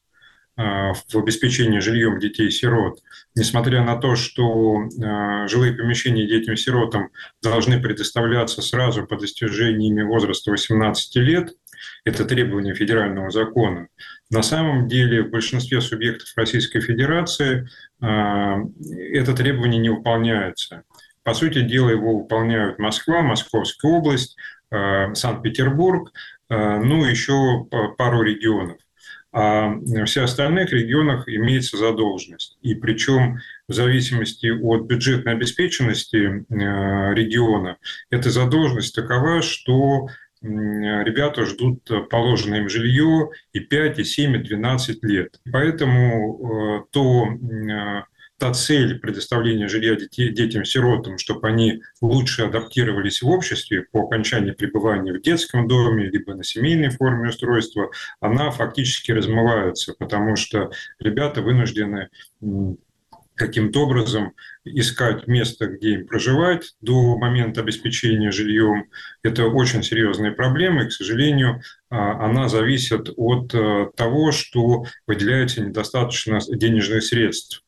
в обеспечении жильем детей-сирот, несмотря на то, что э, жилые помещения детям-сиротам должны предоставляться сразу по достижении возраста восемнадцати лет, это требование федерального закона, на самом деле в большинстве субъектов Российской Федерации э, это требование не выполняется. По сути дела, его выполняют Москва, Московская область, э, Санкт-Петербург, э, ну еще пару регионов. А в всех остальных регионах имеется задолженность. И причем в зависимости от бюджетной обеспеченности региона, эта задолженность такова, что ребята ждут положенное им жилье и пять, и семь, и двенадцать лет. Поэтому то... Та цель предоставления жилья детей, детям-сиротам, чтобы они лучше адаптировались в обществе по окончании пребывания в детском доме, либо на семейной форме устройства, она фактически размывается, потому что ребята вынуждены каким-то образом искать место, где им проживать до момента обеспечения жильем. Это очень серьезные проблемы, и, к сожалению, она зависит от того, что выделяется недостаточно денежных средств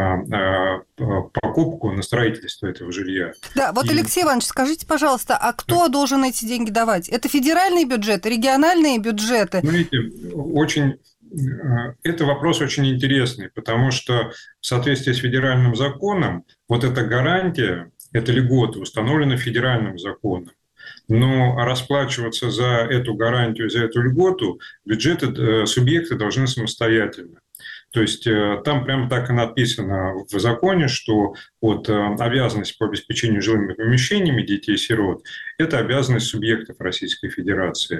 на покупку, на строительство этого жилья. Да, вот, и... Алексей Иванович, скажите, пожалуйста, а кто да. должен эти деньги давать? Это федеральные бюджеты, региональные бюджеты? Смотрите, очень... Это вопрос очень интересный, потому что в соответствии с федеральным законом вот эта гарантия, эта льгота установлена федеральным законом. Но расплачиваться за эту гарантию, за эту льготу бюджеты, субъекты должны самостоятельно. То есть там прямо так и написано в законе, что вот обязанность по обеспечению жилыми помещениями детей-сирот – это обязанность субъектов Российской Федерации.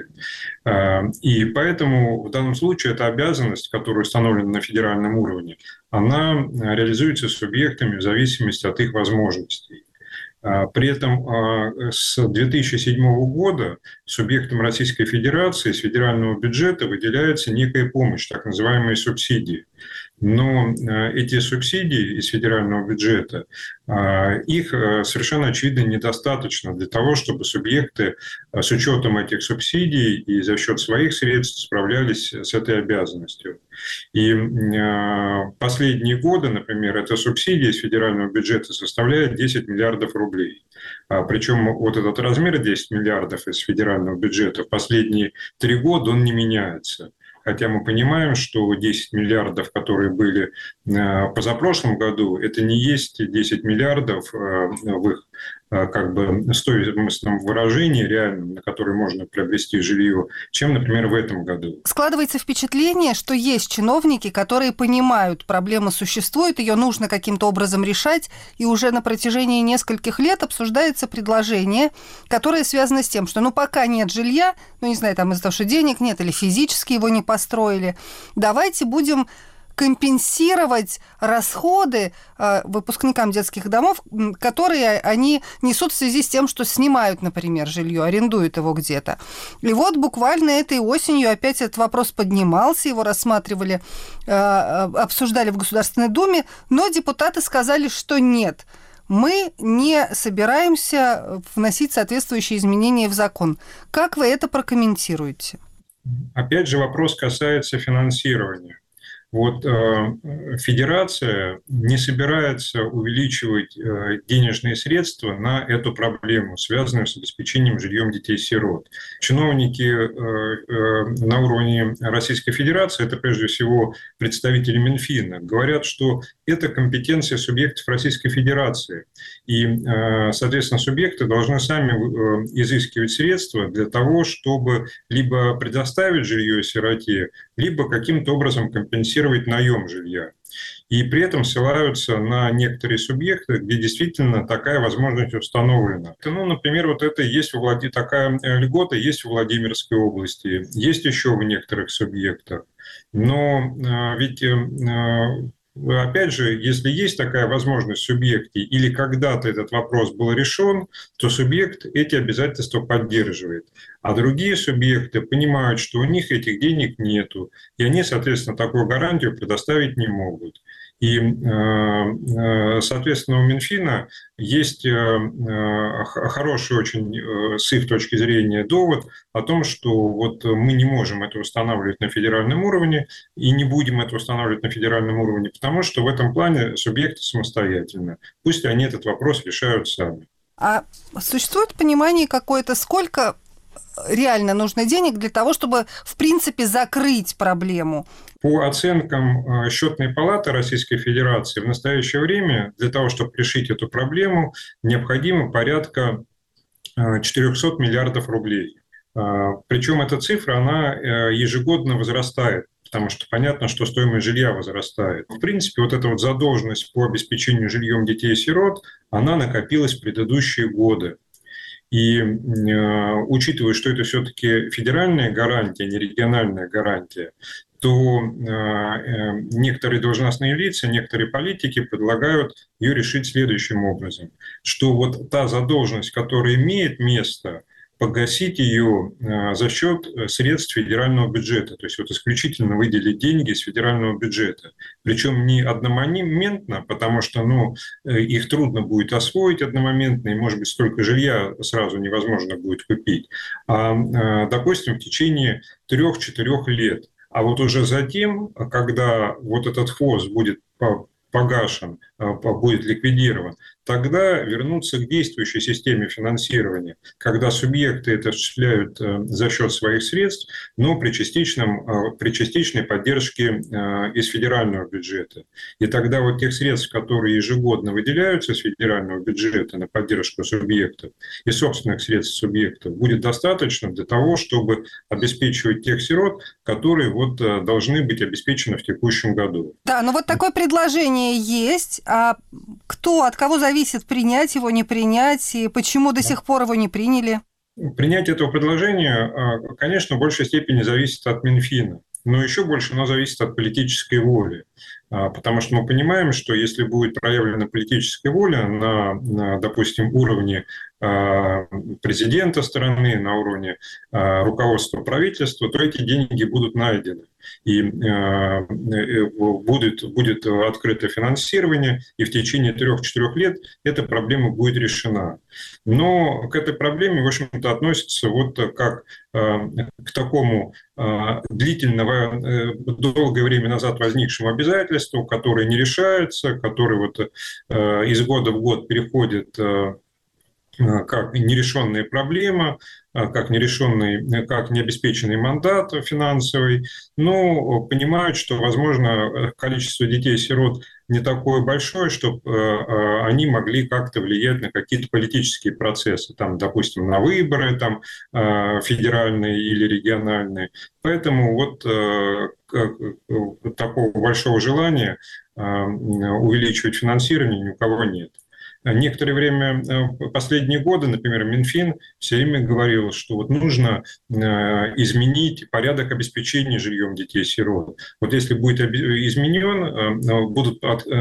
И поэтому в данном случае эта обязанность, которая установлена на федеральном уровне, она реализуется субъектами в зависимости от их возможностей. При этом с две тысячи седьмого года субъектам Российской Федерации с федерального бюджета выделяется некая помощь, так называемые субсидии. Но эти субсидии из федерального бюджета, их совершенно очевидно недостаточно для того, чтобы субъекты с учетом этих субсидий и за счет своих средств справлялись с этой обязанностью. И последние годы, например, эта субсидия из федерального бюджета составляет десять миллиардов рублей. Причем вот этот размер десять миллиардов из федерального бюджета в последние три года он не меняется. Хотя мы понимаем, что десять миллиардов, которые были позапрошлом году, это не есть десять миллиардов в их как бы стоимостном выражении реальном, на который можно приобрести жилье, чем, например, в этом году. Складывается впечатление, что есть чиновники, которые понимают, проблема существует, ее нужно каким-то образом решать, и уже на протяжении нескольких лет обсуждается предложение, которое связано с тем, что ну пока нет жилья, ну не знаю, там из-за того, что денег нет или физически его не построили, давайте будем компенсировать расходы э, выпускникам детских домов, которые они несут в связи с тем, что снимают, например, жилье, арендуют его где-то. И вот буквально этой осенью опять этот вопрос поднимался, его рассматривали, э, обсуждали в Государственной Думе, но депутаты сказали, что нет, мы не собираемся вносить соответствующие изменения в закон. Как вы это прокомментируете? Опять же, вопрос касается финансирования. Вот э, федерация не собирается увеличивать э, денежные средства на эту проблему, связанную с обеспечением жильем детей-сирот. Чиновники э, э, на уровне Российской Федерации, это прежде всего представители Минфина, говорят, что это компетенция субъектов Российской Федерации. И, э, соответственно, субъекты должны сами э, изыскивать средства для того, чтобы либо предоставить жилье сироте, либо каким-то образом компенсировать наем жилья. И при этом ссылаются на некоторые субъекты, где действительно такая возможность установлена. Ну, например, вот это есть в Влад... такая льгота есть в Владимирской области, есть еще в некоторых субъектах. Но э, ведь... Э, Опять же, если есть такая возможность в субъекте, или когда-то этот вопрос был решен, то субъект эти обязательства поддерживает. А другие субъекты понимают, что у них этих денег нету, и они, соответственно, такую гарантию предоставить не могут. И, соответственно, у Минфина есть хороший очень, с их точки зрения, довод о том, что вот мы не можем это устанавливать на федеральном уровне и не будем это устанавливать на федеральном уровне, потому что в этом плане субъекты самостоятельны. Пусть они этот вопрос решают сами. А существует понимание какое-то, сколько реально нужно денег для того, чтобы, в принципе, закрыть проблему? По оценкам Счетной палаты Российской Федерации, в настоящее время для того, чтобы решить эту проблему, необходимо порядка четыреста миллиардов рублей. Причем эта цифра, она ежегодно возрастает, потому что понятно, что стоимость жилья возрастает. В принципе, вот эта вот задолженность по обеспечению жильем детей-сирот, она накопилась в предыдущие годы. И э, учитывая, что это все-таки федеральная гарантия, а не региональная гарантия, то э, э, некоторые должностные лица, некоторые политики предлагают ее решить следующим образом, что вот та задолженность, которая имеет место, погасить ее э, за счет средств федерального бюджета, то есть вот исключительно выделить деньги из федерального бюджета. Причем не одномоментно, потому что ну, их трудно будет освоить одномоментно, и, может быть, столько жилья сразу невозможно будет купить, а, э, допустим, в течение трех-четырех лет. А вот уже затем, когда вот этот хвост будет погашен, будет ликвидирован, тогда вернуться к действующей системе финансирования, когда субъекты это осуществляют за счет своих средств, но при, частичном, при частичной поддержке из федерального бюджета. И тогда вот тех средств, которые ежегодно выделяются из федерального бюджета на поддержку субъектов и собственных средств субъектов, будет достаточно для того, чтобы обеспечивать тех сирот, которые вот должны быть обеспечены в текущем году. Да, но вот такое предложение есть, а кто, от кого зависит принять его, не принять, и почему до сих пор его не приняли? Принятие этого предложения, конечно, в большей степени зависит от Минфина, но еще больше оно зависит от политической воли. Потому что мы понимаем, что если будет проявлена политическая воля на, на допустим, уровне президента страны, на уровне руководства правительства, то эти деньги будут найдены. И будет, будет открыто финансирование, и в течение трех-четырех лет эта проблема будет решена. Но к этой проблеме, в общем-то, относится вот как к такому длительного, долгое время назад возникшему обязательству, которое не решается, которое вот из года в год переходит как нерешенная проблема, как нерешенный, как необеспеченный мандат финансовый, но понимают, что, возможно, количество детей-сирот не такое большое, чтобы они могли как-то влиять на какие-то политические процессы, там, допустим, на выборы там, федеральные или региональные. Поэтому вот такого большого желания увеличивать финансирование ни у кого нет. Некоторое время, последние годы, например, Минфин все время говорил, что вот нужно изменить порядок обеспечения жильем детей-сирот. Вот если будет изменен, будут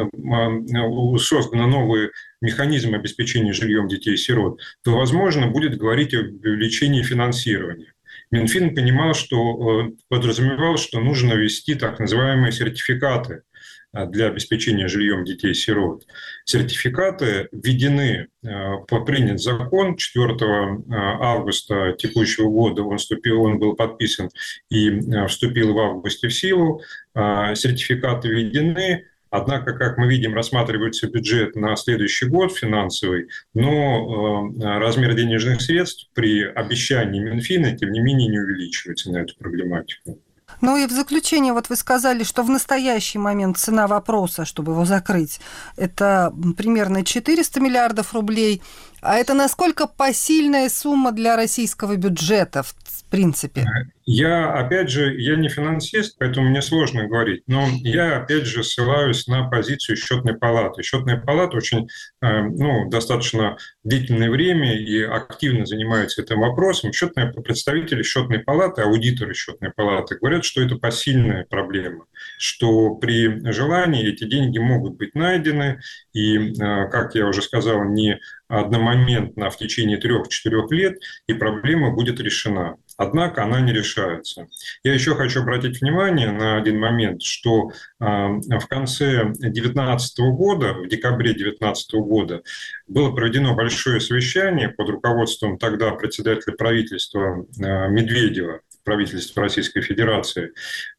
созданы новые механизмы обеспечения жильем детей-сирот, то, возможно, будет говорить о увеличении финансирования. Минфин понимал, что подразумевал, что нужно ввести так называемые сертификаты для обеспечения жильем детей-сирот. Сертификаты введены, принят закон четвёртого августа текущего года, он, вступил, он был подписан и вступил в августе в силу. Сертификаты введены, однако, как мы видим, рассматривается бюджет на следующий год финансовый, но размер денежных средств при обещании Минфина, тем не менее, не увеличивается на эту проблематику. Ну и в заключение, вот вы сказали, что в настоящий момент цена вопроса, чтобы его закрыть, это примерно четыреста миллиардов рублей. А это насколько посильная сумма для российского бюджета, в принципе? Я, опять же, я не финансист, поэтому мне сложно говорить, но я, опять же, ссылаюсь на позицию Счетной палаты. Счетная палата очень, ну, достаточно длительное время и активно занимается этим вопросом. Счетные представители Счетной палаты, аудиторы Счетной палаты говорят, что это посильная проблема, что при желании эти деньги могут быть найдены, и, как я уже сказал, не одномоментно в течение трех-четырех лет, и проблема будет решена. Однако она не решается. Я еще хочу обратить внимание на один момент, что в конце две тысячи девятнадцатого года, в декабре две тысячи девятнадцатого года, было проведено большое совещание под руководством тогда председателя правительства Медведева, правительства Российской Федерации,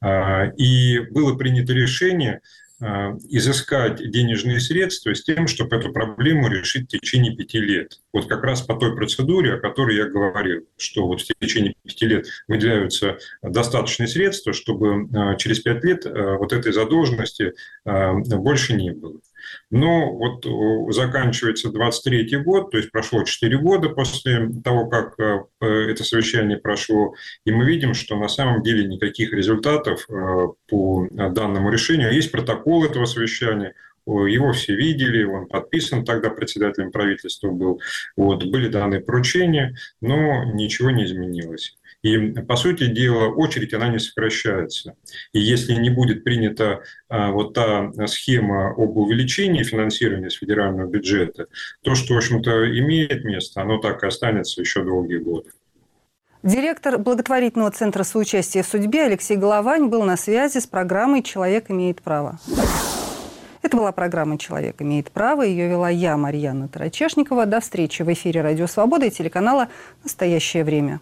и было принято решение изыскать денежные средства с тем, чтобы эту проблему решить в течение пяти лет. Вот как раз по той процедуре, о которой я говорил, что вот в течение пяти лет выделяются достаточные средства, чтобы через пять лет вот этой задолженности больше не было. Но вот заканчивается двадцать третий год, то есть прошло четыре года после того, как это совещание прошло, и мы видим, что на самом деле никаких результатов по данному решению. Есть протокол этого совещания, его все видели, он подписан тогда председателем правительства был, вот, были даны поручения, но ничего не изменилось. И, по сути дела, очередь, она не сокращается. И если не будет принята а, вот та схема об увеличении финансирования с федерального бюджета, то, что, в общем-то, имеет место, оно так и останется еще долгие годы. Директор благотворительного центра соучастия в судьбе Алексей Головань был на связи с программой «Человек имеет право». Это была программа «Человек имеет право». Ее вела я, Марьяна Тарачешникова. До встречи в эфире «Радио Свобода» и телеканала «Настоящее время».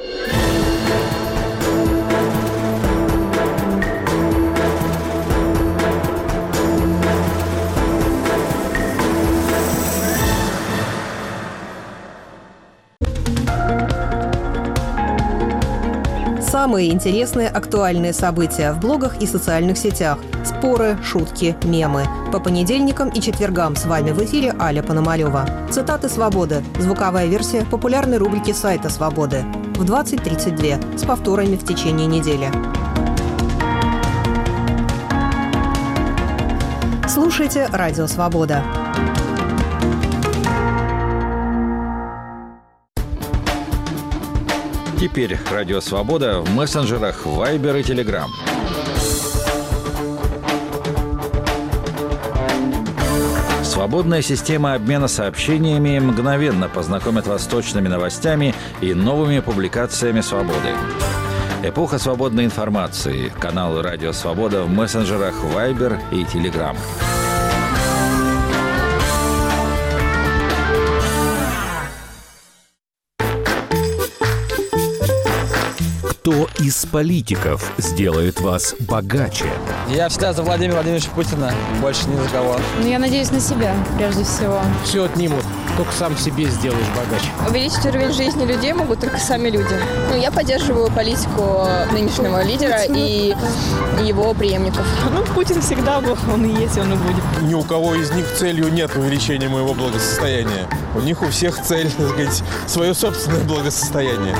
Самые интересные актуальные события в блогах и социальных сетях. Споры, шутки, мемы. По понедельникам и четвергам с вами в эфире Аля Пономарёва. Цитаты «Свободы». Звуковая версия популярной рубрики сайта «Свободы». В двадцать тридцать два с повторами в течение недели. Слушайте «Радио Свобода». Теперь «Радио Свобода» в мессенджерах Viber и Telegram. Свободная система обмена сообщениями мгновенно познакомит вас с точными новостями и новыми публикациями «Свободы». Эпоха свободной информации. Канал «Радио Свобода» в мессенджерах Viber и Telegram. Кто из политиков сделает вас богаче? Я всегда за Владимира Владимировича Путина, больше ни за кого. Ну, я надеюсь на себя, прежде всего. Все отнимут, только сам себе сделаешь богаче. Увеличить уровень жизни людей могут только сами люди. Ну, я поддерживаю политику нынешнего лидера и его преемников. Ну, Путин всегда был, он и есть, он и будет. Ни у кого из них целью нет увеличения моего благосостояния. У них у всех цель, так сказать, свое собственное благосостояние.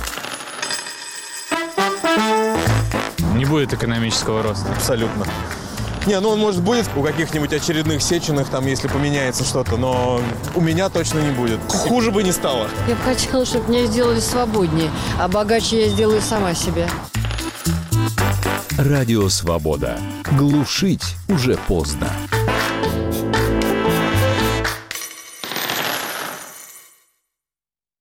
Не будет экономического роста. Абсолютно. Не, ну он, может, будет у каких-нибудь очередных Сеченых, там, если поменяется что-то, но у меня точно не будет. Хуже бы не стало. Я бы хотела, чтобы меня сделали свободнее, а богаче я сделаю сама себе. Радио «Свобода». Глушить уже поздно.